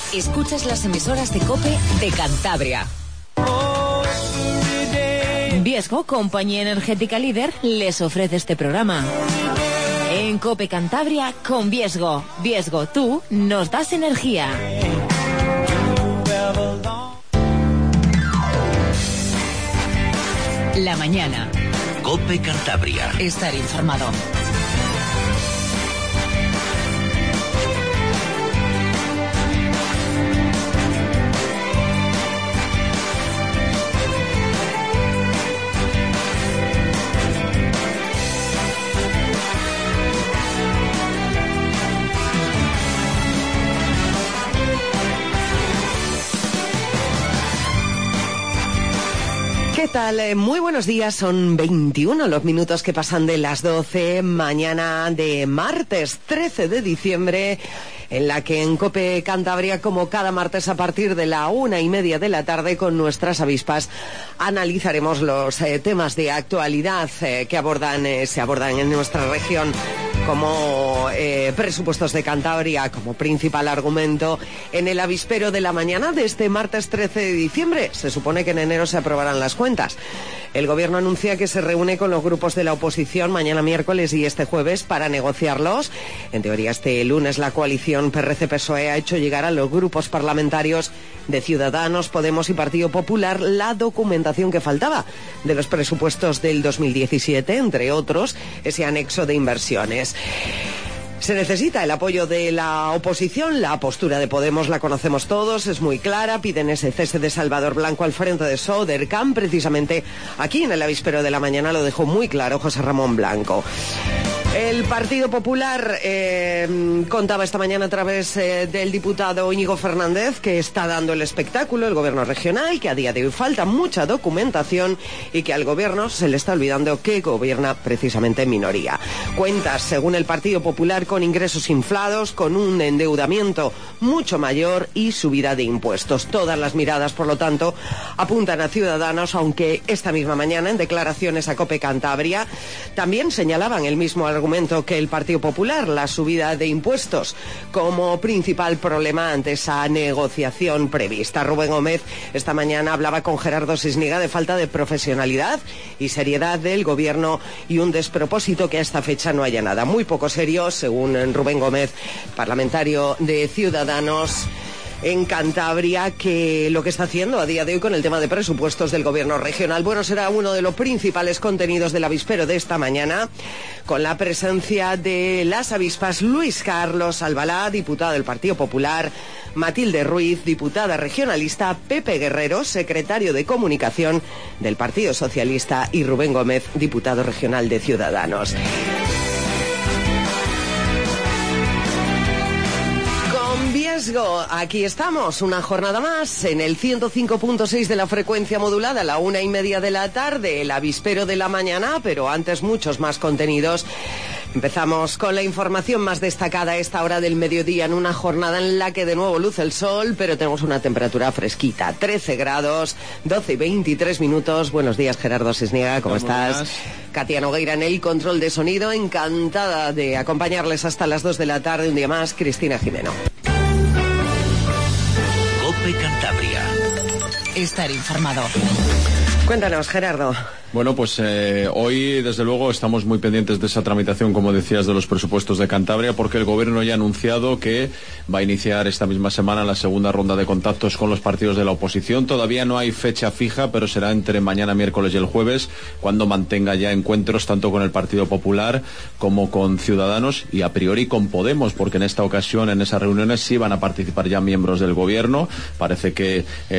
Escuchas las emisoras de COPE de Cantabria. Viesgo, compañía energética líder, les ofrece este programa. En COPE Cantabria con Viesgo. Viesgo, tú nos das energía. La mañana. COPE Cantabria. Estar informado. ¿Qué tal? Muy buenos días, son 21 los minutos que pasan de las 12, mañana de martes 13 de diciembre, en la que en COPE Cantabria, como cada martes a partir de la 1:30 de la tarde, con nuestras avispas, analizaremos los temas de actualidad que se abordan en nuestra región, como presupuestos de Cantabria como principal argumento en el avispero de la mañana de este martes 13 de diciembre. Se supone que en enero se aprobarán las cuentas. El Gobierno anuncia que se reúne con los grupos de la oposición mañana miércoles y este jueves para negociarlos. En teoría, este lunes la coalición PRC-PSOE ha hecho llegar a los grupos parlamentarios de Ciudadanos, Podemos y Partido Popular la documentación que faltaba de los presupuestos del 2017, entre otros, ese anexo de inversiones. Se necesita el apoyo de la oposición. La postura de Podemos la conocemos todos, es muy clara. Piden ese cese de Salvador Blanco al frente de Sodercam. Precisamente aquí en el avispero de la mañana lo dejó muy claro José Ramón Blanco. El Partido Popular contaba esta mañana a través del diputado Íñigo Fernández que está dando el espectáculo el gobierno regional, que a día de hoy falta mucha documentación y que al gobierno se le está olvidando que gobierna precisamente en minoría. Cuentas, según el Partido Popular, con ingresos inflados, con un endeudamiento mucho mayor y subida de impuestos. Todas las miradas, por lo tanto, apuntan a Ciudadanos, aunque esta misma mañana, en declaraciones a COPE Cantabria, también señalaban el mismo argumento que el Partido Popular, la subida de impuestos como principal problema ante esa negociación prevista. Rubén Gómez esta mañana hablaba con Gerardo Sisniga de falta de profesionalidad y seriedad del gobierno y un despropósito que a esta fecha no haya nada. Muy poco serio, según Rubén Gómez, parlamentario de Ciudadanos en Cantabria, que lo que está haciendo a día de hoy con el tema de presupuestos del gobierno regional. Bueno, será uno de los principales contenidos del avispero de esta mañana, con la presencia de las avispas Luis Carlos Albalá, diputado del Partido Popular, Matilde Ruiz, diputada regionalista, Pepe Guerrero, secretario de Comunicación del Partido Socialista, y Rubén Gómez, diputado regional de Ciudadanos. Aquí estamos, una jornada más en el 105.6 de la frecuencia modulada, a la 1:30 de la tarde, el avispero de la mañana, pero antes muchos más contenidos. Empezamos con la información más destacada a esta hora del mediodía, en una jornada en la que de nuevo luce el sol, pero tenemos una temperatura fresquita, 13 grados, 12:23 minutos. Buenos días, Gerardo Sisniega, ¿cómo estás? Buenas. Katia Nogueira en el control de sonido, encantada de acompañarles hasta las 2 de la tarde, un día más, Cristina Jimeno. COPE Cantabria. Estar informado. Cuéntanos, Gerardo. Bueno, pues hoy, desde luego, estamos muy pendientes de esa tramitación, como decías, de los presupuestos de Cantabria, porque el Gobierno ya ha anunciado que va a iniciar esta misma semana la segunda ronda de contactos con los partidos de la oposición. Todavía no hay fecha fija, pero será entre mañana, miércoles y el jueves, cuando mantenga ya encuentros tanto con el Partido Popular como con Ciudadanos y, a priori, con Podemos, porque en esta ocasión, en esas reuniones, sí van a participar ya miembros del Gobierno. Parece que,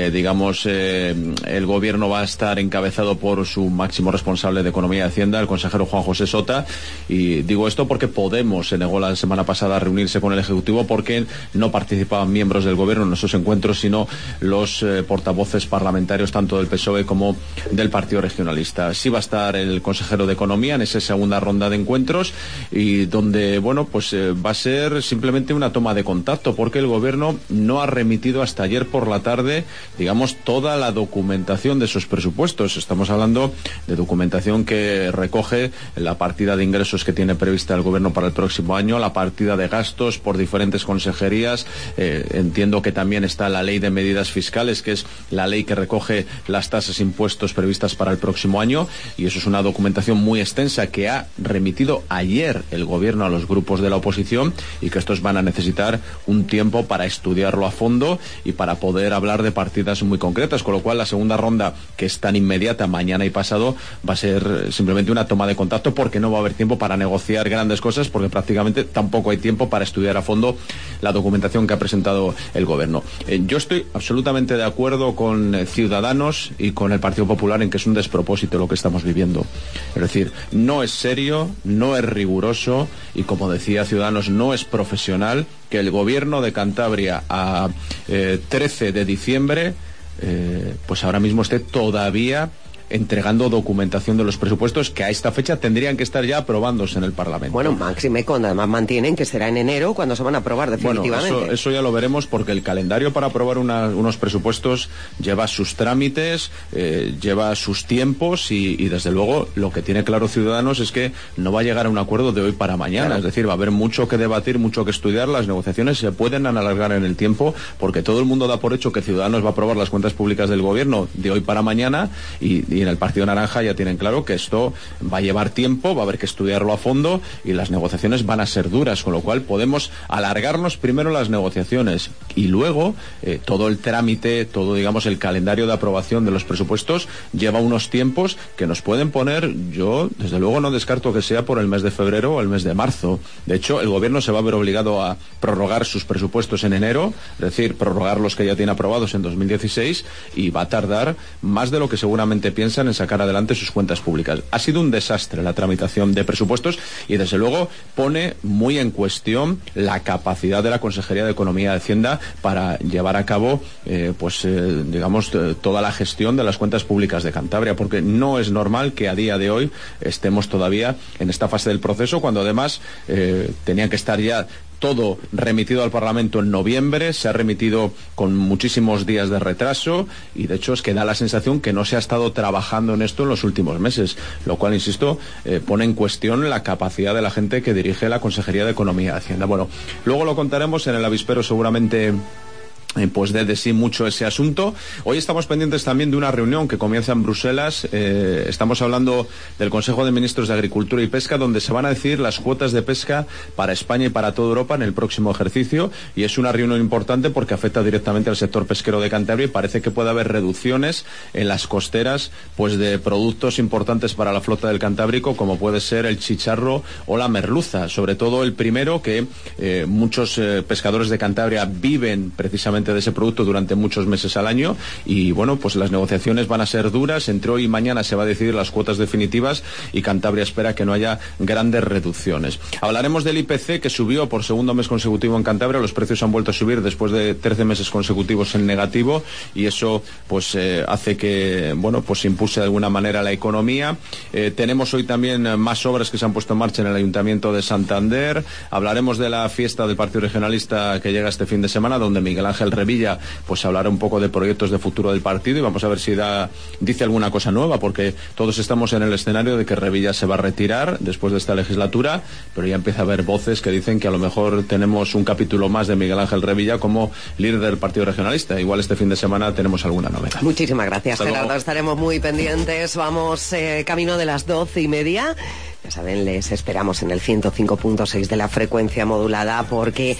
el Gobierno va a estar encabezado por su máximo responsable de Economía y Hacienda, el consejero Juan José Sota, y digo esto porque Podemos se negó la semana pasada a reunirse con el Ejecutivo porque no participaban miembros del Gobierno en esos encuentros, sino los portavoces parlamentarios tanto del PSOE como del Partido Regionalista. Sí va a estar el consejero de Economía en esa segunda ronda de encuentros, y donde, va a ser simplemente una toma de contacto, porque el Gobierno no ha remitido hasta ayer por la tarde, toda la documentación de esos presupuestos. Estamos hablando de documentación que recoge la partida de ingresos que tiene prevista el Gobierno para el próximo año, la partida de gastos por diferentes consejerías. Entiendo que también está la ley de medidas fiscales, que es la ley que recoge las tasas e impuestos previstas para el próximo año, y eso es una documentación muy extensa que ha remitido ayer el Gobierno a los grupos de la oposición, y que estos van a necesitar un tiempo para estudiarlo a fondo y para poder hablar de partidas muy concretas, con lo cual la segunda ronda, que es tan inmediata, mañana y pasado, va a ser simplemente una toma de contacto, porque no va a haber tiempo para negociar grandes cosas, porque prácticamente tampoco hay tiempo para estudiar a fondo la documentación que ha presentado el Gobierno. Yo estoy absolutamente de acuerdo con Ciudadanos y con el Partido Popular en que es un despropósito lo que estamos viviendo. Es decir, no es serio, no es riguroso y, como decía Ciudadanos, no es profesional que el Gobierno de Cantabria a 13 de diciembre pues ahora mismo esté todavía entregando documentación de los presupuestos que a esta fecha tendrían que estar ya aprobándose en el Parlamento. Bueno, máxime cuando además mantienen que será en enero cuando se van a aprobar definitivamente. Bueno, eso ya lo veremos, porque el calendario para aprobar unos presupuestos lleva sus trámites, lleva sus tiempos y desde luego lo que tiene claro Ciudadanos es que no va a llegar a un acuerdo de hoy para mañana. Claro. Es decir, va a haber mucho que debatir, mucho que estudiar. Las negociaciones se pueden alargar en el tiempo porque todo el mundo da por hecho que Ciudadanos va a aprobar las cuentas públicas del Gobierno de hoy para mañana y en el Partido Naranja ya tienen claro que esto va a llevar tiempo, va a haber que estudiarlo a fondo y las negociaciones van a ser duras, con lo cual podemos alargarnos primero las negociaciones y luego todo el trámite, todo, digamos, el calendario de aprobación de los presupuestos lleva unos tiempos que nos pueden poner, yo desde luego no descarto que sea por el mes de febrero o el mes de marzo. De hecho, el Gobierno se va a ver obligado a prorrogar sus presupuestos en enero, es decir, prorrogar los que ya tiene aprobados en 2016 y va a tardar más de lo que seguramente piensan en sacar adelante sus cuentas públicas. Ha sido un desastre la tramitación de presupuestos y desde luego pone muy en cuestión la capacidad de la Consejería de Economía y Hacienda para llevar a cabo digamos toda la gestión de las cuentas públicas de Cantabria, porque no es normal que a día de hoy estemos todavía en esta fase del proceso, cuando además tenían que estar ya todo remitido al Parlamento en noviembre, se ha remitido con muchísimos días de retraso y de hecho es que da la sensación que no se ha estado trabajando en esto en los últimos meses, lo cual, insisto, pone en cuestión la capacidad de la gente que dirige la Consejería de Economía y Hacienda. Bueno, luego lo contaremos en el avispero, seguramente pues de sí mucho ese asunto. Hoy estamos pendientes también de una reunión que comienza en Bruselas. Estamos hablando del Consejo de Ministros de Agricultura y Pesca, donde se van a decidir las cuotas de pesca para España y para toda Europa en el próximo ejercicio, y es una reunión importante porque afecta directamente al sector pesquero de Cantabria y parece que puede haber reducciones en las costeras pues de productos importantes para la flota del Cantábrico, como puede ser el chicharro o la merluza, sobre todo el primero, que muchos pescadores de Cantabria viven precisamente de ese producto durante muchos meses al año y bueno, pues las negociaciones van a ser duras. Entre hoy y mañana se va a decidir las cuotas definitivas y Cantabria espera que no haya grandes reducciones. Hablaremos del IPC, que subió por segundo mes consecutivo en Cantabria. Los precios han vuelto a subir después de 13 meses consecutivos en negativo y eso pues hace que bueno, pues se impulse de alguna manera la economía. Tenemos hoy también más obras que se han puesto en marcha en el Ayuntamiento de Santander. Hablaremos de la fiesta del Partido Regionalista que llega este fin de semana, donde Miguel Ángel Revilla pues hablará un poco de proyectos de futuro del partido y vamos a ver si dice alguna cosa nueva, porque todos estamos en el escenario de que Revilla se va a retirar después de esta legislatura, pero ya empieza a haber voces que dicen que a lo mejor tenemos un capítulo más de Miguel Ángel Revilla como líder del Partido Regionalista. Igual este fin de semana tenemos alguna novedad. Muchísimas gracias, Gerardo. Estaremos muy pendientes. Vamos camino de las 12:30. Ya saben, les esperamos en el 105.6 de la frecuencia modulada porque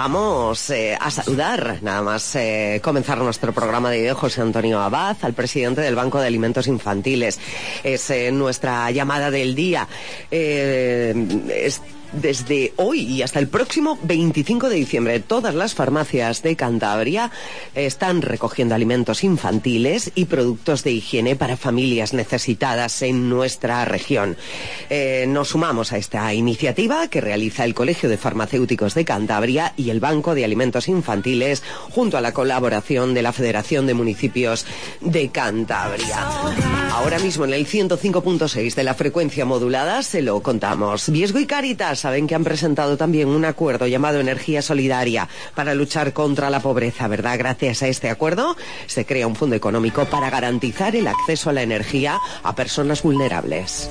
vamos a saludar, nada más comenzar nuestro programa de hoy, José Antonio Abad, al presidente del Banco de Alimentos Infantiles. Es nuestra llamada del día. Desde hoy y hasta el próximo 25 de diciembre, todas las farmacias de Cantabria están recogiendo alimentos infantiles y productos de higiene para familias necesitadas en nuestra región. Nos sumamos a esta iniciativa que realiza el Colegio de Farmacéuticos de Cantabria y el Banco de Alimentos Infantiles, junto a la colaboración de la Federación de Municipios de Cantabria. Ahora mismo en el 105.6 de la frecuencia modulada se lo contamos. Viesgo y Cáritas saben que han presentado también un acuerdo llamado Energía Solidaria para luchar contra la pobreza, ¿verdad? Gracias a este acuerdo se crea un fondo económico para garantizar el acceso a la energía a personas vulnerables.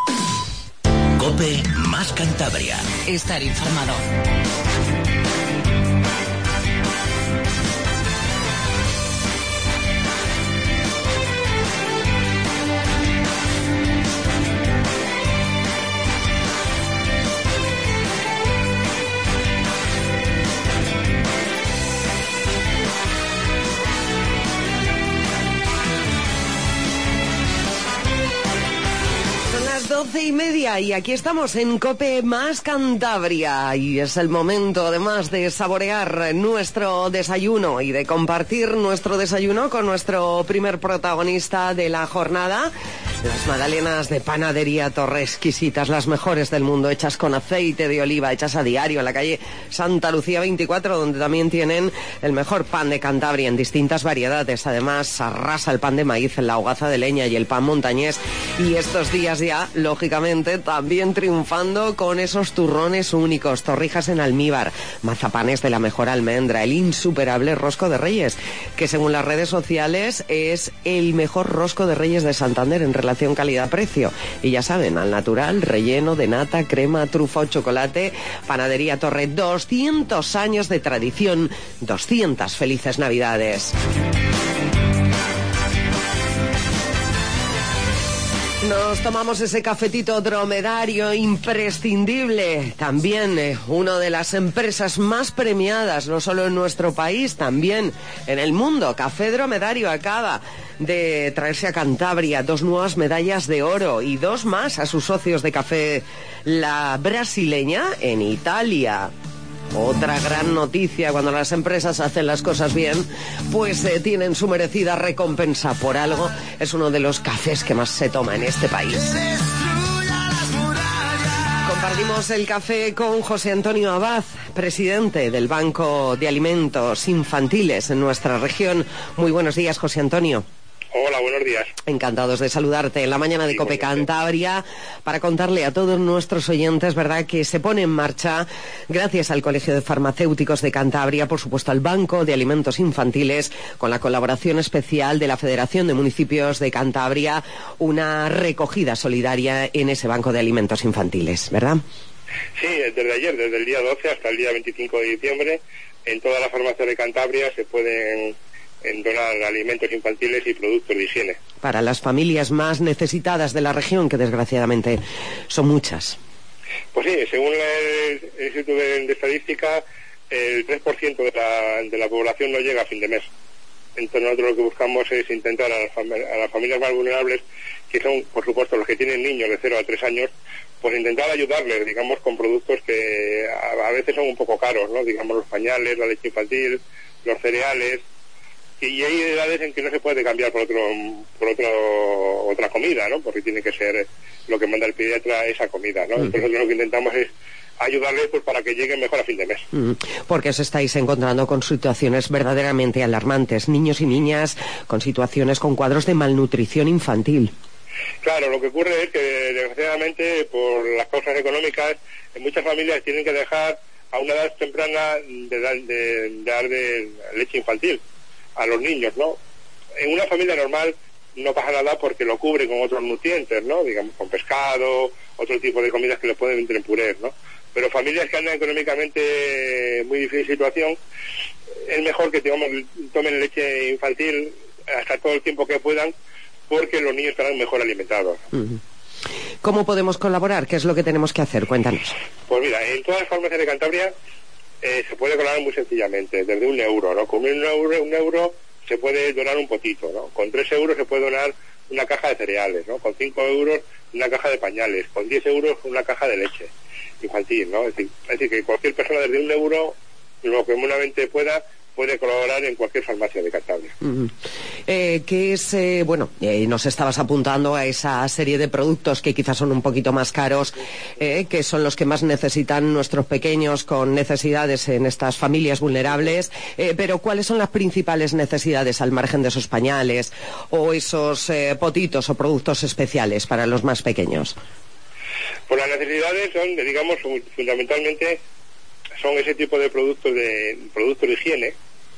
COPE más Cantabria. Estar informado. Son las 12:30 y aquí estamos en COPE más Cantabria y es el momento además de saborear nuestro desayuno y de compartir nuestro desayuno con nuestro primer protagonista de la jornada. Las magdalenas de Panadería Torre, exquisitas, las mejores del mundo, hechas con aceite de oliva, hechas a diario en la calle Santa Lucía 24, donde también tienen el mejor pan de Cantabria en distintas variedades. Además, arrasa el pan de maíz, la hogaza de leña y el pan montañés. Y estos días ya, lógicamente, también triunfando con esos turrones únicos, torrijas en almíbar, mazapanes de la mejor almendra, el insuperable rosco de Reyes, que según las redes sociales es el mejor rosco de Reyes de Santander en relación calidad-precio. Y ya saben, al natural, relleno de nata, crema, trufa o chocolate. Panadería Torre, 200 años de tradición, 200 felices Navidades. Nos tomamos ese cafetito dromedario imprescindible. También una de las empresas más premiadas, no solo en nuestro país, también en el mundo. Café Dromedario acaba de traerse a Cantabria 2 nuevas medallas de oro y 2 más a sus socios de Café La Brasileña en Italia. Otra gran noticia: cuando las empresas hacen las cosas bien, pues tienen su merecida recompensa. Por algo es uno de los cafés que más se toma en este país. Compartimos el café con José Antonio Abad, presidente del Banco de Alimentos Infantiles en nuestra región. Muy buenos días, José Antonio. Hola, buenos días. Encantados de saludarte en la mañana de COPE Cantabria para contarle a todos nuestros oyentes, ¿verdad?, que se pone en marcha, gracias al Colegio de Farmacéuticos de Cantabria, por supuesto al Banco de Alimentos Infantiles, con la colaboración especial de la Federación de Municipios de Cantabria, una recogida solidaria en ese Banco de Alimentos Infantiles, ¿verdad? Sí, desde ayer, desde el día 12 hasta el día 25 de diciembre, en todas las farmacias de Cantabria se pueden donar alimentos infantiles y productos de higiene. Para las familias más necesitadas de la región, que desgraciadamente son muchas. Pues sí, según el Instituto de Estadística, el 3% de la población no llega a fin de mes. Entonces nosotros lo que buscamos es intentar a las familias más vulnerables, que son, por supuesto, los que tienen niños de 0 a 3 años, pues intentar ayudarles, digamos, con productos que a veces son un poco caros, ¿no? Digamos, los pañales, la leche infantil, los cereales. Y hay edades en que no se puede cambiar por otra comida, ¿no? Porque tiene que ser lo que manda el pediatra, esa comida, ¿no? Entonces nosotros lo que intentamos es ayudarles, pues, para que lleguen mejor a fin de mes. Porque os estáis encontrando con situaciones verdaderamente alarmantes, niños y niñas con situaciones, con cuadros de malnutrición infantil. Claro, lo que ocurre es que desgraciadamente por las causas económicas muchas familias tienen que dejar a una edad temprana de dar de leche infantil a los niños, ¿no? En una familia normal no pasa nada porque lo cubre con otros nutrientes, ¿no? Digamos, con pescado, otro tipo de comidas que le pueden interpurer, ¿no? Pero familias que andan económicamente muy difícil situación, es mejor que tomen leche infantil hasta todo el tiempo que puedan, porque los niños estarán mejor alimentados. ¿Cómo podemos colaborar? ¿Qué es lo que tenemos que hacer? Cuéntanos. Pues mira, en todas las farmacias de Cantabria se puede colaborar muy sencillamente, desde €1, ¿no? Con un euro se puede donar un potito, ¿no? Con 3 euros se puede donar una caja de cereales, ¿no? Con 5 euros una caja de pañales, con 10 euros una caja de leche infantil, ¿no? Es decir, que cualquier persona desde €1, lo que buenamente puede colaborar en cualquier farmacia de Cantabria. ¿Qué es, nos estabas apuntando a esa serie de productos que quizás son un poquito más caros, que son los que más necesitan nuestros pequeños con necesidades en estas familias vulnerables, pero ¿cuáles son las principales necesidades al margen de esos pañales o esos potitos o productos especiales para los más pequeños? Pues las necesidades son, digamos, fundamentalmente son ese tipo de productos de higiene,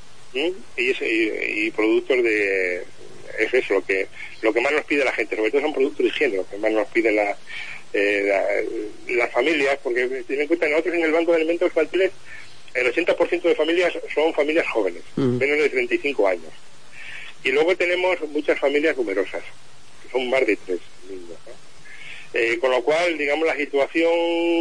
y productos de... Es eso, lo que más nos pide la gente, sobre todo son productos de higiene, lo que más nos pide las familias, porque ten en cuenta, nosotros en el Banco de Alimentos Infantiles, el 80% de familias son familias jóvenes, menos de 35 años. Y luego tenemos muchas familias numerosas, que son más de 3 niños, ¿no? Con lo cual, digamos, la situación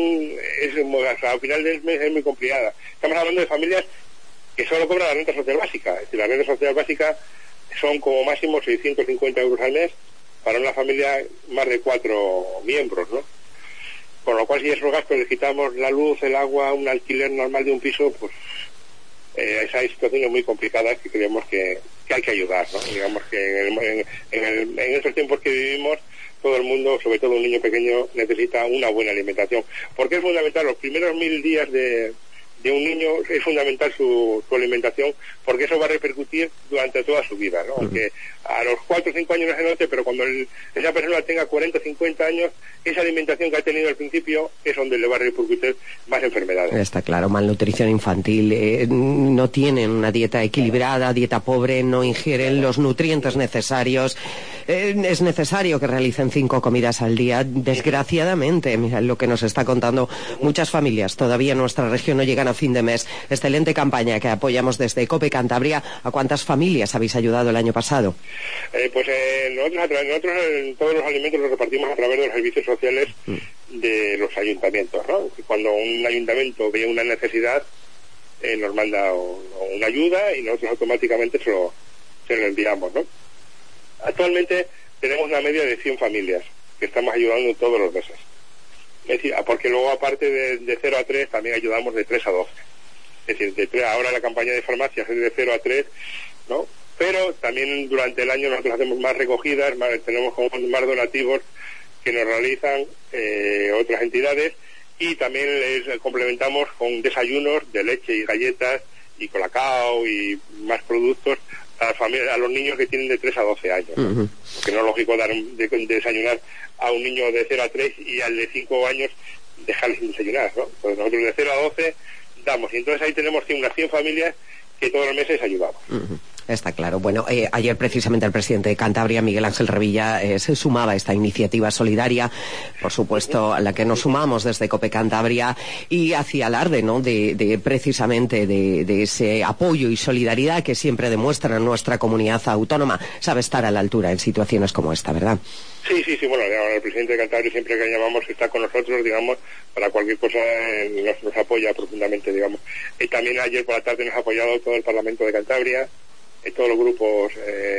al final del mes es muy complicada. Estamos hablando de familias que solo cobran la renta social básica. Es decir, la renta social básica son como máximo 650 euros al mes para una familia más de 4 miembros, ¿no? Con lo cual, si esos gastos les quitamos la luz, el agua, un alquiler normal de un piso, pues esa situación es muy complicada, que creemos que hay que ayudar, ¿no? Digamos que en estos tiempos que vivimos, todo el mundo, sobre todo un niño pequeño, necesita una buena alimentación, porque es fundamental. Los primeros 1000 días de un niño es fundamental su alimentación, porque eso va a repercutir durante toda su vida, ¿no? Aunque a los 4 o 5 años no se note, pero cuando esa persona tenga 40 o 50 años, esa alimentación que ha tenido al principio es donde le va a repercutir más enfermedades. Está claro, malnutrición infantil, no tienen una dieta equilibrada, dieta pobre, no ingieren los nutrientes necesarios. Es necesario que realicen 5 comidas al día. Desgraciadamente, mira lo que nos está contando muchas familias. Todavía en nuestra región no llegan a fin de mes. Excelente campaña que apoyamos desde COPE Cantabria. ¿A cuántas familias habéis ayudado el año pasado? Nosotros todos los alimentos los repartimos a través de los servicios sociales de los ayuntamientos, ¿no? Cuando un ayuntamiento ve una necesidad, nos manda una ayuda y nosotros automáticamente se lo enviamos, ¿no? Actualmente tenemos una media de 100 familias que estamos ayudando todos los meses. Es decir, porque luego aparte de 0 a 3 también ayudamos de 3 a 12. Es decir, ahora la campaña de farmacias es de 0 a 3, ¿no? Pero también durante el año nosotros hacemos más recogidas, tenemos como más donativos que nos realizan otras entidades, y también les complementamos con desayunos de leche y galletas y colacao y más productos a los niños que tienen de 3 a 12 años, ¿no? Que no es lógico desayunar a un niño de 0 a 3 y al de 5 años dejarles sin desayunar, ¿no? Pues nosotros de 0 a 12 damos, y entonces ahí tenemos unas 100 familias que todos los meses ayudamos. Está claro. Bueno, ayer precisamente el presidente de Cantabria, Miguel Ángel Revilla, se sumaba a esta iniciativa solidaria, por supuesto, a la que nos sumamos desde COPE Cantabria, y hacía alarde, ¿no?, de precisamente de ese apoyo y solidaridad que siempre demuestra nuestra comunidad autónoma. Sabe estar a la altura en situaciones como esta, ¿verdad? Sí, bueno, el presidente de Cantabria siempre que llamamos está con nosotros, digamos, para cualquier cosa nos apoya profundamente, digamos. Y también ayer por la tarde nos ha apoyado todo el Parlamento de Cantabria, todos los grupos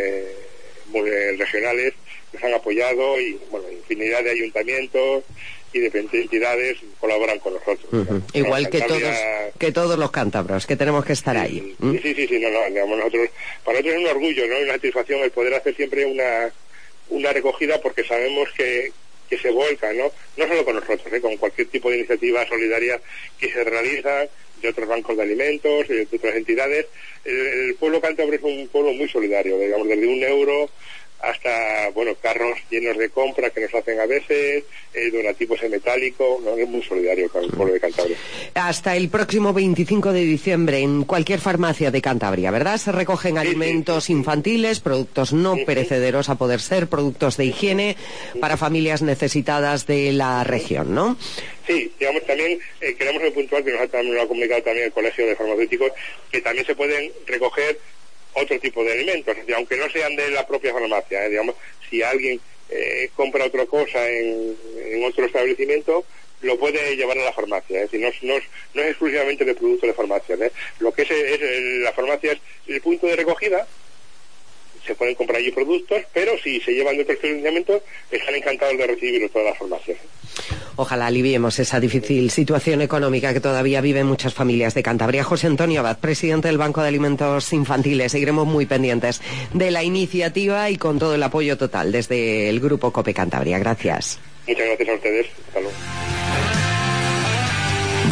regionales nos han apoyado, y bueno, infinidad de ayuntamientos y de entidades colaboran con nosotros. Igual que todos los cántabros, que tenemos que estar ahí. Sí, digamos, para nosotros es un orgullo, ¿no?, una satisfacción el poder hacer siempre una recogida, porque sabemos que se volca, ¿no? No solo con nosotros, con cualquier tipo de iniciativa solidaria que se realiza, de otros bancos de alimentos, de otras entidades. El pueblo cántabro es un pueblo muy solidario, digamos, desde 1 euro hasta, bueno, carros llenos de compra que nos hacen a veces, donativos en metálico, ¿no? Es muy solidario con el pueblo de Cantabria. Hasta el próximo 25 de diciembre, en cualquier farmacia de Cantabria, ¿verdad? Se recogen alimentos infantiles, productos no perecederos a poder ser, productos de higiene para familias necesitadas de la región, ¿no? Sí, digamos, también queremos puntual, que nos lo ha comunicado también el Colegio de Farmacéuticos, que también se pueden recoger otro tipo de alimentos, aunque no sean de la propia farmacia, digamos, si alguien compra otra cosa en otro establecimiento, lo puede llevar a la farmacia, es decir, no es exclusivamente de productos de farmacia, lo que es la farmacia es el punto de recogida. Se pueden comprar allí productos, pero si se llevan de otros establecimientos, están encantados de recibirlos todas las farmacias. Ojalá aliviemos esa difícil situación económica que todavía viven muchas familias de Cantabria. José Antonio Abad, presidente del Banco de Alimentos Infantiles. Seguiremos muy pendientes de la iniciativa y con todo el apoyo total desde el Grupo COPE Cantabria. Gracias. Muchas gracias a ustedes. Hasta luego.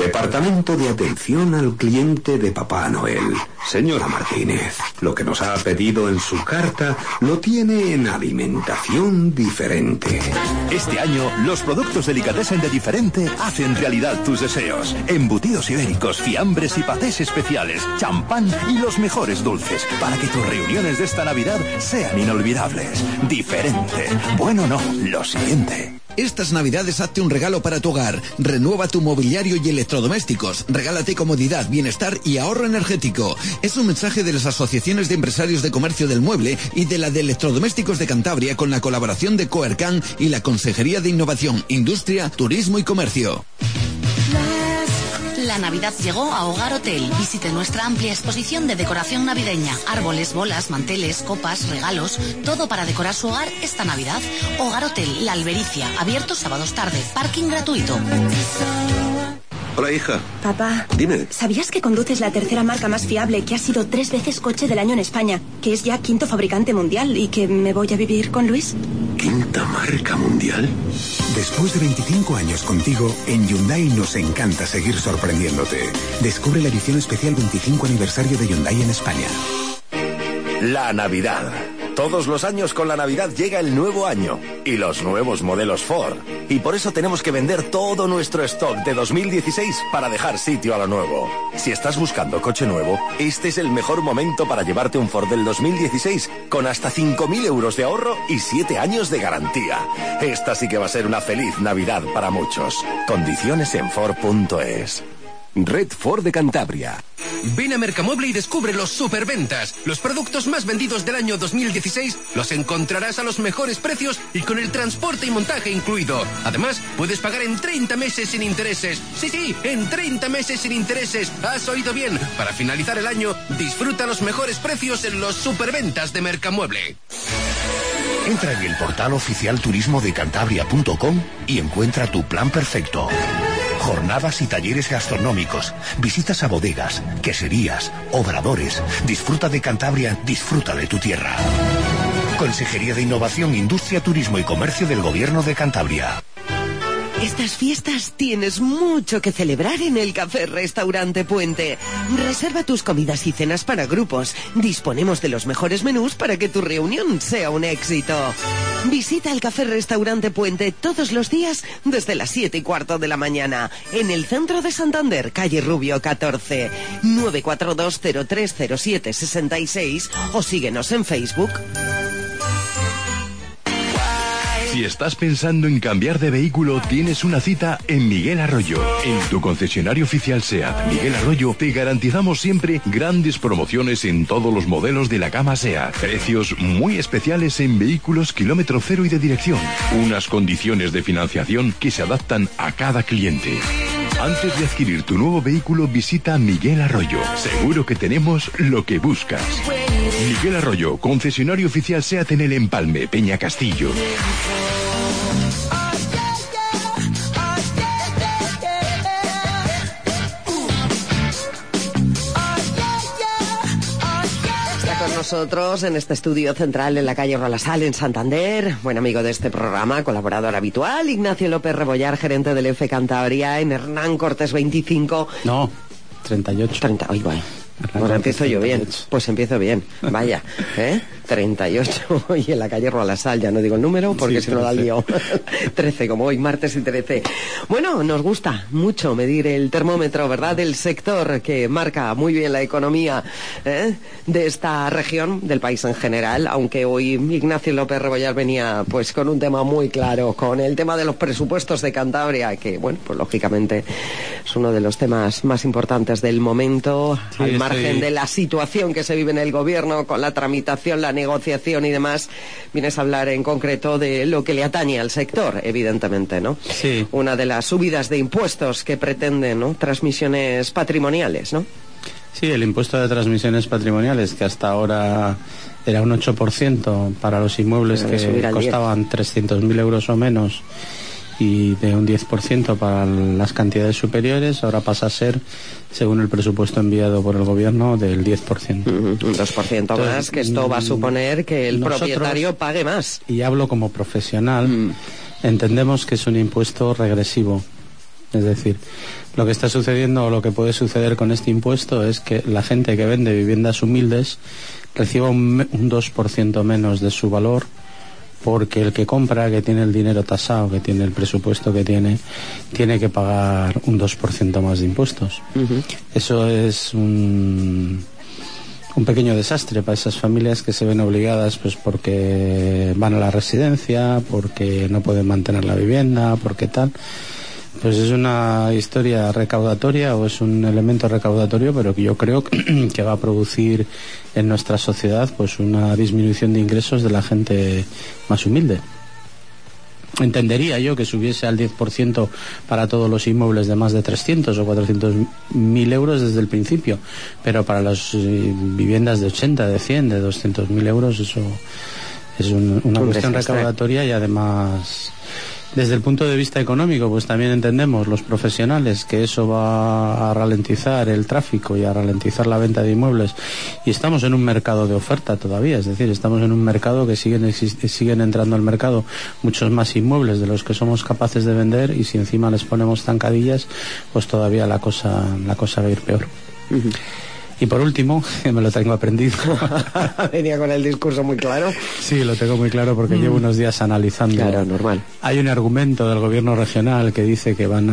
Departamento de Atención al Cliente de Papá Noel. Señora Martínez, lo que nos ha pedido en su carta lo tiene en alimentación diferente. Este año, los productos Delicatessen de Diferente hacen realidad tus deseos. Embutidos ibéricos, fiambres y patés especiales, champán y los mejores dulces, para que tus reuniones de esta Navidad sean inolvidables. Diferente. Bueno, no, lo siguiente. Estas Navidades hazte un regalo para tu hogar. Renueva tu mobiliario y electrodomésticos. Regálate comodidad, bienestar y ahorro energético. Es un mensaje de las asociaciones de empresarios de comercio del mueble y de la de electrodomésticos de Cantabria con la colaboración de Coercan y la Consejería de Innovación, Industria, Turismo y Comercio. La Navidad llegó a Hogar Hotel. Visite nuestra amplia exposición de decoración navideña. Árboles, bolas, manteles, copas, regalos. Todo para decorar su hogar esta Navidad. Hogar Hotel, La Albericia. Abierto sábados tarde. Parking gratuito. Hola, hija. Papá. Dime. ¿Sabías que conduces la tercera marca más fiable, que ha sido 3 veces coche del año en España, que es ya 5º fabricante mundial y que me voy a vivir con Luis? ¿5ª marca mundial? Después de 25 años contigo, en Hyundai nos encanta seguir sorprendiéndote. Descubre la edición especial 25 aniversario de Hyundai en España. La Navidad. Todos los años con la Navidad llega el nuevo año y los nuevos modelos Ford. Y por eso tenemos que vender todo nuestro stock de 2016 para dejar sitio a lo nuevo. Si estás buscando coche nuevo, este es el mejor momento para llevarte un Ford del 2016 con hasta 5.000 euros de ahorro y 7 años de garantía. Esta sí que va a ser una feliz Navidad para muchos. Condiciones en Ford.es. Red Ford de Cantabria. Ven a Mercamueble y descubre los superventas. Los productos más vendidos del año 2016 los encontrarás a los mejores precios y con el transporte y montaje incluido. Además, puedes pagar en 30 meses sin intereses. Sí, en 30 meses sin intereses. ¿Has oído bien? Para finalizar el año, disfruta los mejores precios en los superventas de Mercamueble. Entra en el portal oficial turismodecantabria.com y encuentra tu plan perfecto. Jornadas y talleres gastronómicos, visitas a bodegas, queserías, obradores. Disfruta de Cantabria, disfruta de tu tierra. Consejería de Innovación, Industria, Turismo y Comercio del Gobierno de Cantabria. Estas fiestas tienes mucho que celebrar en el Café Restaurante Puente. Reserva tus comidas y cenas para grupos. Disponemos de los mejores menús para que tu reunión sea un éxito. Visita el Café Restaurante Puente todos los días desde las 7:15 de la mañana. En el centro de Santander, calle Rubio 14, 942030766 o síguenos en Facebook. Si estás pensando en cambiar de vehículo, tienes una cita en Miguel Arroyo. En tu concesionario oficial SEAT Miguel Arroyo te garantizamos siempre grandes promociones en todos los modelos de la gama SEAT. Precios muy especiales en vehículos kilómetro cero y de dirección. Unas condiciones de financiación que se adaptan a cada cliente. Antes de adquirir tu nuevo vehículo, visita Miguel Arroyo. Seguro que tenemos lo que buscas. Miguel Arroyo, concesionario oficial SEAT en el Empalme, Peña Castillo. Nosotros en este estudio central en la calle Rolasal en Santander, buen amigo de este programa, colaborador habitual, Ignacio López Rebollar, gerente del EFE Cantabria, en Hernán Cortés 25. No, 38. 30, ay, vaya. Pues empiezo yo bien, pues empiezo bien, vaya, 38 y en la calle Rolasal, ya no digo el número porque si no la lío. 13, como hoy, martes y 13. Bueno, nos gusta mucho medir el termómetro, ¿verdad?, del sector que marca muy bien la economía de esta región, del país en general, aunque hoy Ignacio López Rebollar venía pues con un tema muy claro, con el tema de los presupuestos de Cantabria, que bueno, pues lógicamente es uno de los temas más importantes del momento, sí, al margen de la situación que se vive en el gobierno, con la tramitación, la negociación y demás. Vienes a hablar en concreto de lo que le atañe al sector, evidentemente, ¿no? Sí. Una de las subidas de impuestos que pretenden, ¿no?, transmisiones patrimoniales, ¿no? Sí, el impuesto de transmisiones patrimoniales, que hasta ahora era un 8% para los inmuebles que costaban 300.000 euros o menos, y de un 10% para las cantidades superiores, ahora pasa a ser, según el presupuesto enviado por el gobierno, del 10%. Un 2% más, que esto va a suponer que el propietario pague más. Y hablo como profesional, entendemos que es un impuesto regresivo. Es decir, lo que está sucediendo o lo que puede suceder con este impuesto es que la gente que vende viviendas humildes reciba un 2% menos de su valor, porque el que compra, que tiene el dinero tasado, que tiene el presupuesto que tiene que pagar un 2% más de impuestos. Eso es un pequeño desastre para esas familias que se ven obligadas, pues porque van a la residencia, porque no pueden mantener la vivienda, porque tal. Pues es una historia recaudatoria o es un elemento recaudatorio, pero que yo creo que va a producir en nuestra sociedad pues una disminución de ingresos de la gente más humilde. Entendería yo que subiese al 10% para todos los inmuebles de más de 300 o 400.000 euros desde el principio, pero para las viviendas de 80, de 100, de 200.000 euros eso es una cuestión recaudatoria y además... Desde el punto de vista económico, pues también entendemos los profesionales que eso va a ralentizar el tráfico y a ralentizar la venta de inmuebles, y estamos en un mercado de oferta todavía, es decir, estamos en un mercado que siguen entrando al mercado muchos más inmuebles de los que somos capaces de vender, y si encima les ponemos zancadillas, pues todavía la cosa va a ir peor. Y por último, me lo tengo aprendido. Venía con el discurso muy claro. Sí, lo tengo muy claro porque llevo unos días analizando. Claro, normal. Hay un argumento del gobierno regional que dice que van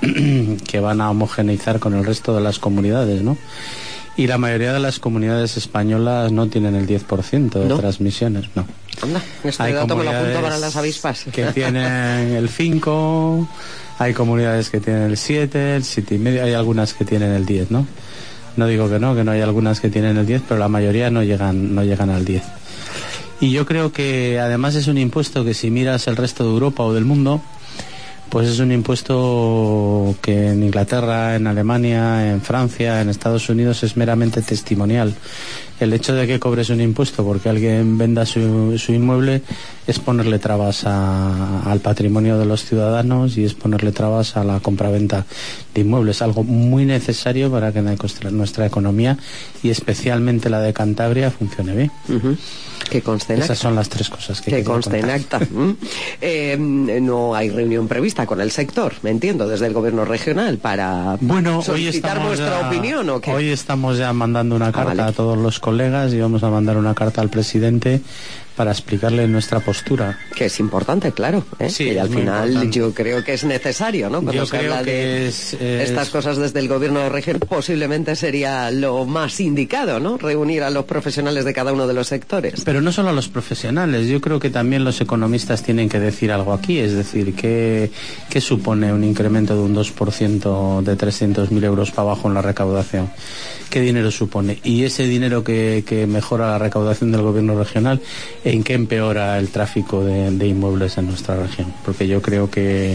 a homogeneizar con el resto de las comunidades, ¿no? Y la mayoría de las comunidades españolas no tienen el 10% de transmisiones, no. Anda, este dato me lo apunto para las avispas. Que tienen el 5, hay comunidades que tienen el 7, el 7,5, hay algunas que tienen el 10, ¿no? No digo que no hay algunas que tienen el 10, pero la mayoría no llegan al 10. Y yo creo que además es un impuesto que si miras el resto de Europa o del mundo, pues es un impuesto que en Inglaterra, en Alemania, en Francia, en Estados Unidos es meramente testimonial. El hecho de que cobres un impuesto porque alguien venda su inmueble es ponerle trabas al patrimonio de los ciudadanos y es ponerle trabas a la compraventa de inmuebles, algo muy necesario para que nuestra economía y especialmente la de Cantabria funcione bien. Que conste en acta. Esas son las tres cosas que conste en acta. No hay reunión prevista con el sector, me entiendo, desde el gobierno regional para solicitar vuestra opinión, ¿o qué? Hoy estamos ya mandando una carta a todos los colegas y vamos a mandar una carta al presidente para explicarle nuestra postura. Que es importante, claro, ¿eh? Sí, y al final yo creo que es necesario, ¿no? Cuando se habla de estas cosas desde el gobierno regional, posiblemente sería lo más indicado, ¿no? Reunir a los profesionales de cada uno de los sectores. Pero no solo a los profesionales, yo creo que también los economistas tienen que decir algo aquí, es decir, ¿qué supone un incremento de un 2% de 300.000 euros para abajo en la recaudación? ¿Qué dinero supone? Y ese dinero que mejora la recaudación del gobierno regional, ¿en qué empeora el tráfico de inmuebles en nuestra región? Porque yo creo que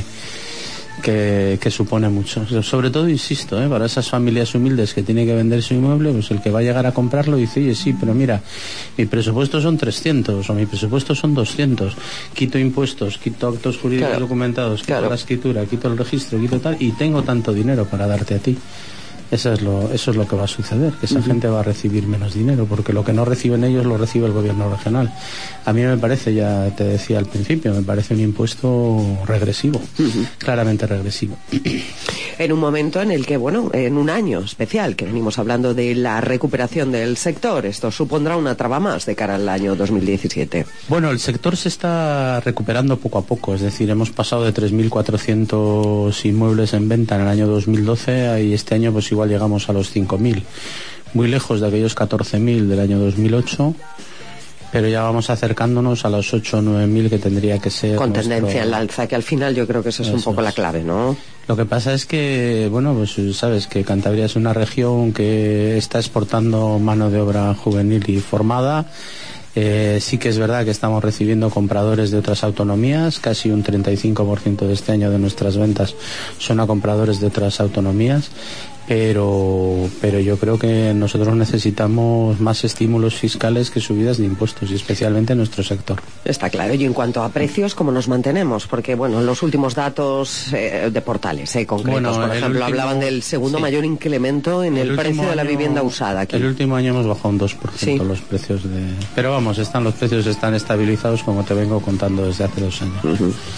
supone mucho. Sobre todo, insisto, para esas familias humildes que tienen que vender su inmueble, pues el que va a llegar a comprarlo dice, oye, sí, pero mira, mi presupuesto son 300 o mi presupuesto son 200. Quito impuestos, quito actos jurídicos documentados, quito la escritura, quito el registro, quito tal, y tengo tanto dinero para darte a ti. Eso es lo que va a suceder, que esa gente va a recibir menos dinero, porque lo que no reciben ellos lo recibe el gobierno regional. A mí me parece, ya te decía al principio, me parece un impuesto regresivo, claramente regresivo. En un momento en el que, en un año especial, que venimos hablando de la recuperación del sector, esto supondrá una traba más de cara al año 2017. Bueno, el sector se está recuperando poco a poco, es decir, hemos pasado de 3.400 inmuebles en venta en el año 2012 y este año pues igual llegamos a los 5.000, muy lejos de aquellos 14.000 del año 2008, pero ya vamos acercándonos a los 8 o 9.000 que tendría que ser. Con tendencia al alza, que al final yo creo que eso es un poco la clave, ¿no? Lo que pasa es que, pues sabes que Cantabria es una región que está exportando mano de obra juvenil y formada. Sí que es verdad que estamos recibiendo compradores de otras autonomías, casi un 35% de este año de nuestras ventas son a compradores de otras autonomías, pero yo creo que nosotros necesitamos más estímulos fiscales que subidas de impuestos, y especialmente en nuestro sector. Está claro. Y en cuanto a precios, ¿cómo nos mantenemos? Porque, los últimos datos de portales concretos, por ejemplo, hablaban del segundo mayor incremento en el precio de la vivienda usada aquí. El último año hemos bajado un 2% los precios Pero los precios están estabilizados, como te vengo contando desde hace 2 años.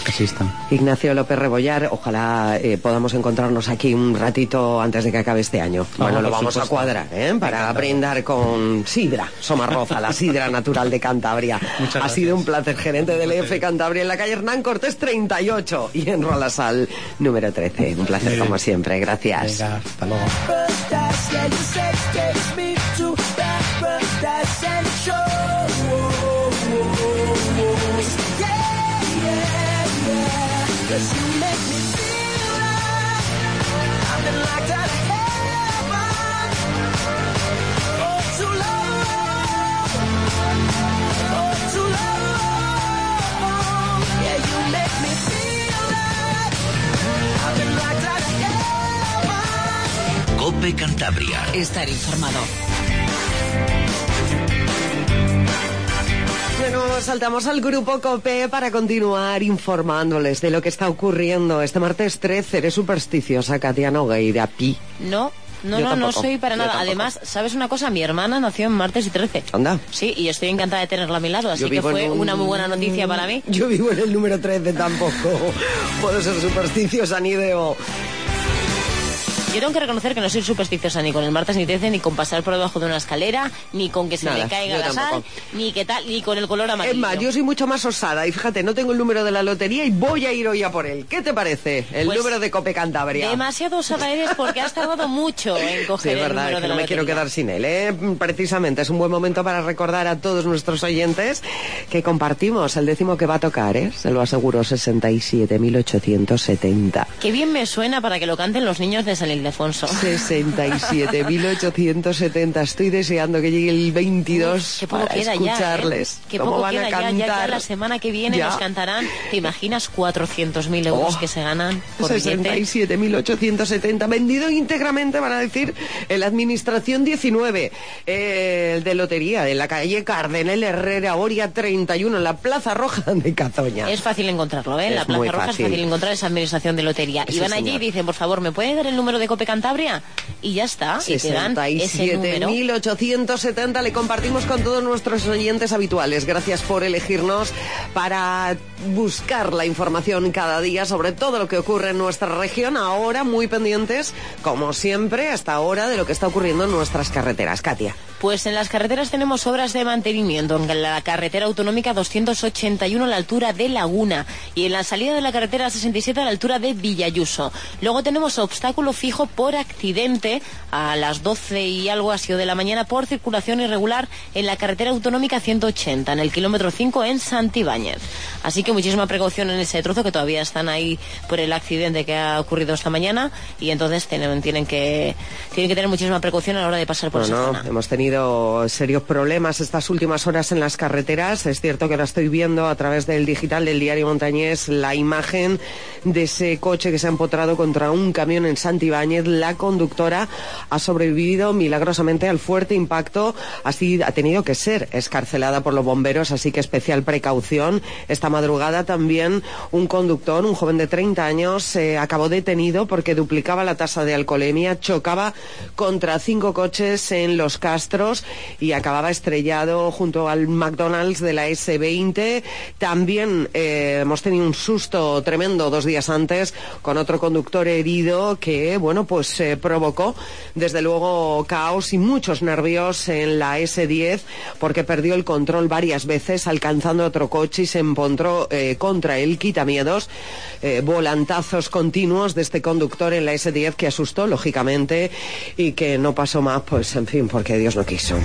existan. Ignacio López Rebollar, ojalá podamos encontrarnos aquí un ratito antes de que acabe este año. Bueno, lo vamos a cuadrar, para brindar con sidra Somarroza, la sidra natural de Cantabria. Ha sido un placer, gerente del EF Cantabria en la calle Hernán Cortés 38 y en Rolasal número 13. Un placer como siempre, gracias. Venga, hasta luego. COPE Cantabria. Estar informado. Bueno, saltamos al grupo COPE para continuar informándoles de lo que está ocurriendo. Este martes 13, ¿eres supersticiosa, Katia Nogueira Pi? No soy para nada. Además, ¿sabes una cosa? Mi hermana nació en martes y 13. ¿Anda? Sí, y estoy encantada de tenerla a mi lado, así que fue una muy buena noticia para mí. Yo vivo en el número 13, tampoco puedo ser supersticiosa ni ideo. Yo tengo que reconocer que no soy supersticiosa ni con el martes ni 13, ni con pasar por debajo de una escalera, ni con que se me caiga la sal, ni con el color amarillo. Es más, yo soy mucho más osada y fíjate, no tengo el número de la lotería y voy a ir hoy a por él. ¿Qué te parece? El número de COPE Cantabria. Demasiado osada eres porque has tardado mucho en coger el número de la lotería. Sí, es verdad, que no me quiero quedar sin él, Precisamente, es un buen momento para recordar a todos nuestros oyentes que compartimos el décimo que va a tocar, se lo aseguro, 67.870. Qué bien me suena para que lo canten los niños de San Ildefonso. 67.870. Estoy deseando que llegue el 22 qué poco para queda escucharles. Ya, qué poco van queda a cantar. Ya la semana que viene nos cantarán. ¿Te imaginas 400.000 euros que se ganan por 67.870 vendido íntegramente, van a decir, en la administración 19 de lotería, en la calle Cardenal Herrera Oria 31, en la Plaza Roja de Cazoña. Es fácil encontrarlo, en la Plaza Roja es fácil encontrar esa administración de lotería. Y van allí y dicen, por favor, ¿me puede dar el número de COPE Cantabria? Y ya está. 67.870 le compartimos con todos nuestros oyentes habituales. Gracias por elegirnos para buscar la información cada día sobre todo lo que ocurre en nuestra región. Ahora muy pendientes, como siempre, hasta ahora de lo que está ocurriendo en nuestras carreteras. Katia. Pues en las carreteras tenemos obras de mantenimiento. En la carretera autonómica 281 a la altura de Laguna y en la salida de la carretera 67 a la altura de Villayuso. Luego tenemos obstáculo fijo por accidente a las 12 y algo ha sido de la mañana por circulación irregular en la carretera autonómica 180 en el kilómetro 5 en Santibáñez. Así que muchísima precaución en ese trozo, que todavía están ahí por el accidente que ha ocurrido esta mañana, y entonces tienen que tener muchísima precaución a la hora de pasar por esa zona. Hemos tenido serios problemas estas últimas horas en las carreteras. Es cierto que ahora estoy viendo a través del digital del diario Montañés la imagen de ese coche que se ha empotrado contra un camión en Santibáñez. La conductora ha sobrevivido milagrosamente al fuerte impacto, así ha tenido que ser escarcelada por los bomberos, así que especial precaución. Esta madrugada también un conductor, un joven de 30 años, acabó detenido porque duplicaba la tasa de alcoholemia, chocaba contra 5 coches en Los Castros y acababa estrellado junto al McDonald's de la S20. También hemos tenido un susto tremendo 2 días antes con otro conductor herido que, provocó desde luego caos y muchos nervios en la S10 porque perdió el control varias veces alcanzando otro coche y se empontró contra el quitamiedos. Volantazos continuos de este conductor en la S10 que asustó lógicamente y que no pasó más, porque Dios no quiso.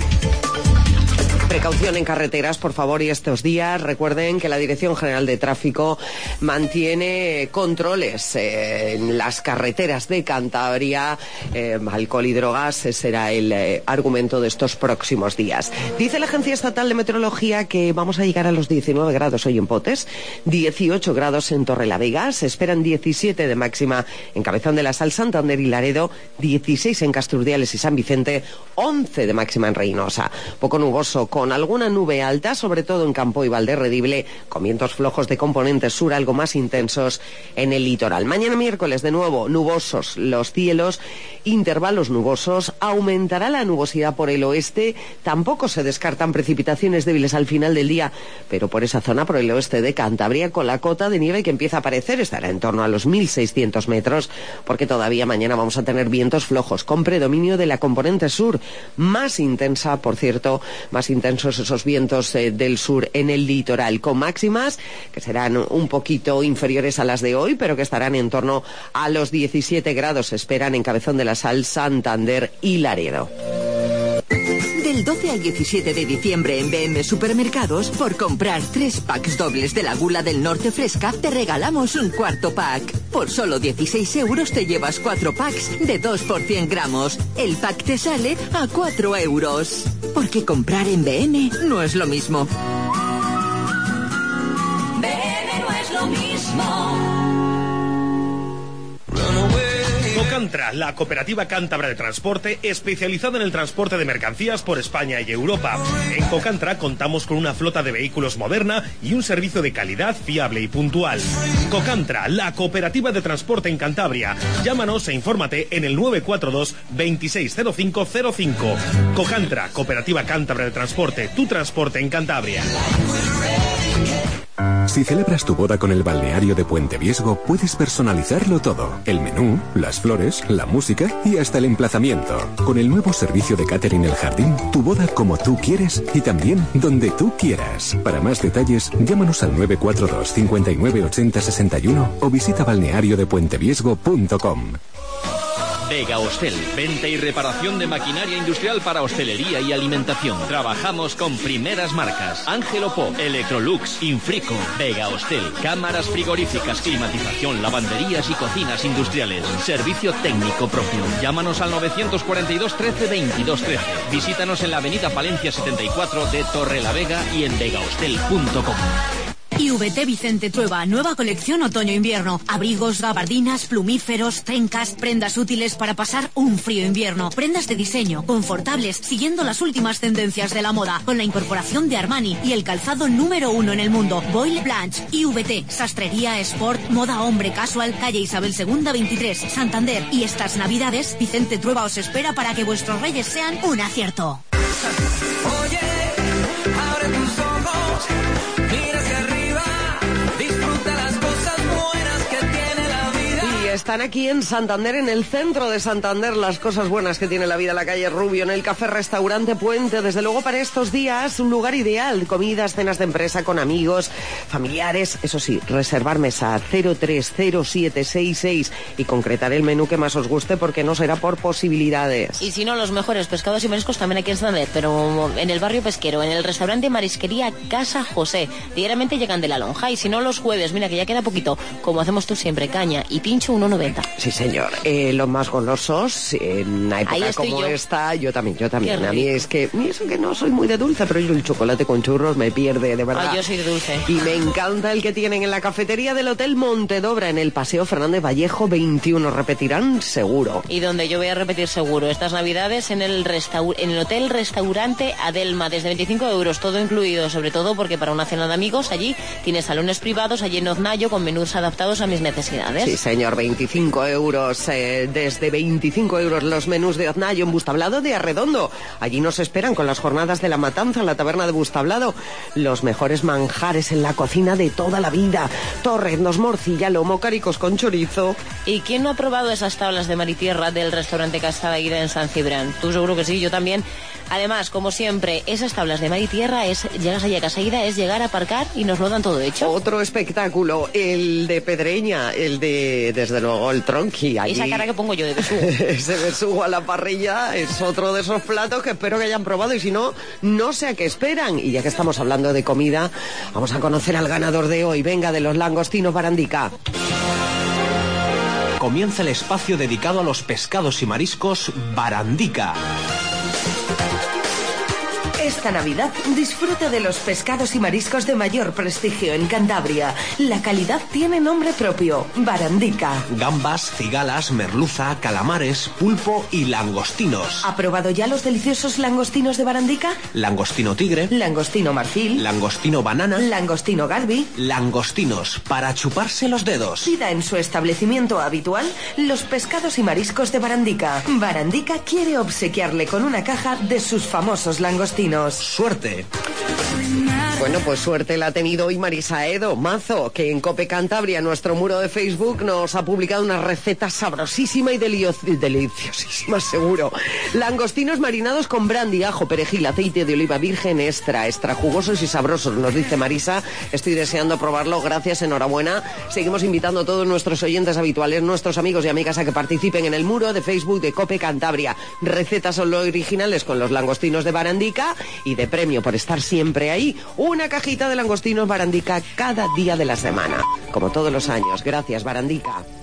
Precaución en carreteras, por favor, y estos días recuerden que la Dirección General de Tráfico mantiene controles en las carreteras de Cantabria. Alcohol y drogas será el argumento de estos próximos días. Dice la Agencia Estatal de Meteorología que vamos a llegar a los 19 grados hoy en Potes, 18 grados en Torrelavega, se esperan 17 de máxima en Cabezón de la Sal, Santander y Laredo, 16 en Casturdiales y San Vicente, 11 de máxima en Reynosa. Poco nuboso, con alguna nube alta, sobre todo en Campo y Valderredible, con vientos flojos de componente sur algo más intensos en el litoral. Mañana miércoles, de nuevo, nubosos los cielos, intervalos nubosos, aumentará la nubosidad por el oeste, tampoco se descartan precipitaciones débiles al final del día, pero por esa zona, por el oeste de Cantabria, con la cota de nieve que empieza a aparecer, estará en torno a los 1.600 metros, porque todavía mañana vamos a tener vientos flojos, con predominio de la componente sur, más intensa, por cierto, más intensos esos vientos del sur en el litoral, con máximas que serán un poquito inferiores a las de hoy, pero que estarán en torno a los 17 grados, se esperan en Cabezón de la Sal, Santander y Laredo. Del 12 al 17 de diciembre en BM Supermercados, por comprar 3 packs dobles de la Gula del Norte fresca, te regalamos un cuarto pack. Por solo 16 euros te llevas 4 packs de 2 por 100 gramos. El pack te sale a 4 euros. Porque comprar en BM no es lo mismo. BM no es lo mismo. Cocantra, la cooperativa cántabra de transporte especializada en el transporte de mercancías por España y Europa. En Cocantra contamos con una flota de vehículos moderna y un servicio de calidad fiable y puntual. Cocantra, la cooperativa de transporte en Cantabria. Llámanos e infórmate en el 942 260505. Cocantra, cooperativa cántabra de transporte, tu transporte en Cantabria. Si celebras tu boda con el balneario de Puente Viesgo, puedes personalizarlo todo. El menú, las flores, la música y hasta el emplazamiento. Con el nuevo servicio de catering El Jardín, tu boda como tú quieres y también donde tú quieras. Para más detalles, llámanos al 942 59 80 61 o visita balneariodepuenteviesgo.com. Vega Hostel, venta y reparación de maquinaria industrial para hostelería y alimentación. Trabajamos con primeras marcas: Ángelo Pop, Electrolux, Infrico. Vega Hostel, cámaras frigoríficas, climatización, lavanderías y cocinas industriales. Servicio técnico propio. Llámanos al 942 13 22 13. Visítanos en la avenida Palencia 74 de Torrelavega y en vegahostel.com. IVT Vicente Trueba, nueva colección otoño-invierno. Abrigos, gabardinas, plumíferos, trencas, prendas útiles para pasar un frío invierno. Prendas de diseño, confortables, siguiendo las últimas tendencias de la moda, con la incorporación de Armani y el calzado número 1 en el mundo. Boyle Blanche, IVT, sastrería, sport, moda hombre, casual, calle Isabel II 23, Santander. Y estas navidades, Vicente Trueba os espera para que vuestros reyes sean un acierto. Oye, abre tus ojos, mira hacia arriba, disfruta las cosas buenas que tiene la vida. Y están aquí en Santander, en el centro de Santander, las cosas buenas que tiene la vida, la calle Rubio, en el café restaurante Puente. Desde luego para estos días un lugar ideal, comidas, cenas de empresa con amigos, familiares. Eso sí, reservar mesa 030766 y concretar el menú que más os guste, porque no será por posibilidades. Y si no, los mejores pescados y mariscos también aquí en Santander, pero en el barrio pesquero, en el restaurante Marisquería Casa José. Diariamente llegan de la lonja, y si no, los jueves, mira que ya queda poquito, como hacemos tú siempre, caña y pincho 1,90. Sí, señor. Los más golosos, en una época como esta, yo también. A mí es que, eso que no soy muy de dulce, pero yo el chocolate con churros me pierde, de verdad. Yo soy de dulce. Y me encanta el que tienen en la cafetería del Hotel Montedobra, en el Paseo Fernández Vallejo 21. Repetirán seguro. Y donde yo voy a repetir seguro estas navidades, en el Hotel Restaurante Adelma, desde 25 euros, todo incluido, sobre todo porque para una cena de amigos allí tienes salones privados, allí en Oznayo, con menús adaptados a mis necesidades. Sí, señor, 25 euros, desde 25 euros los menús de Oznayo, en Bustablado de Arredondo. Allí nos esperan con las jornadas de la matanza en la taberna de Bustablado, los mejores manjares en la cocina de toda la vida: torreznos, morcilla, lomo, caricos con chorizo. ¿Y quién no ha probado esas tablas de mar y tierra del restaurante Casa Aguirre en San Cibrán? Tú seguro que sí, yo también. Además, como siempre, esas tablas de mar y tierra llegas allá a Casa Aguirre, es llegar a aparcar y nos lo dan todo hecho. Otro espectáculo, el de Pedreña, el de, desde luego, el tronqui. Allí, esa cara que pongo yo de besugo. Ese besugo a la parrilla es otro de esos platos que espero que hayan probado, y si no, no sé a qué esperan. Y ya que estamos hablando de comida, vamos a conocer al ganador de hoy. Venga, de los langostinos Barandica. Comienza el espacio dedicado a los pescados y mariscos Barandica. Es Esta Navidad disfruta de los pescados y mariscos de mayor prestigio en Cantabria. La calidad tiene nombre propio, Barandica. Gambas, cigalas, merluza, calamares, pulpo y langostinos. ¿Ha probado ya los deliciosos langostinos de Barandica? Langostino tigre. Langostino marfil. Langostino banana. Langostino garbi. Langostinos para chuparse los dedos. Pida en su establecimiento habitual los pescados y mariscos de Barandica. Barandica quiere obsequiarle con una caja de sus famosos langostinos. ¡Suerte! Bueno, pues suerte la ha tenido hoy Marisa Edo Mazo, que en COPE Cantabria, nuestro muro de Facebook, nos ha publicado una receta sabrosísima y deliciosísima, seguro. Langostinos marinados con brandy, ajo, perejil, aceite de oliva virgen extra jugosos y sabrosos, nos dice Marisa. Estoy deseando probarlo, gracias, enhorabuena. Seguimos invitando a todos nuestros oyentes habituales, nuestros amigos y amigas, a que participen en el muro de Facebook de COPE Cantabria. Recetas son lo originales con los langostinos de Barandica, y de premio por estar siempre ahí, una cajita de langostinos Barandica cada día de la semana, como todos los años. Gracias, Barandica.